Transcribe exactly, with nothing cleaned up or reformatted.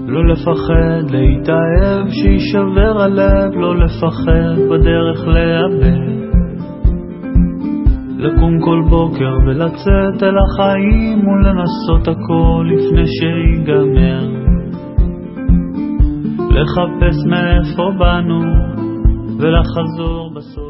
לא לפחד להתאהב שישבר הלב, לא לפחד בדרך לאבד, לקום כל בוקר ולצאת אל החיים ולנסות הכל לפני שיגמר, לחפש מאיפה באנו ולחזור בסוף.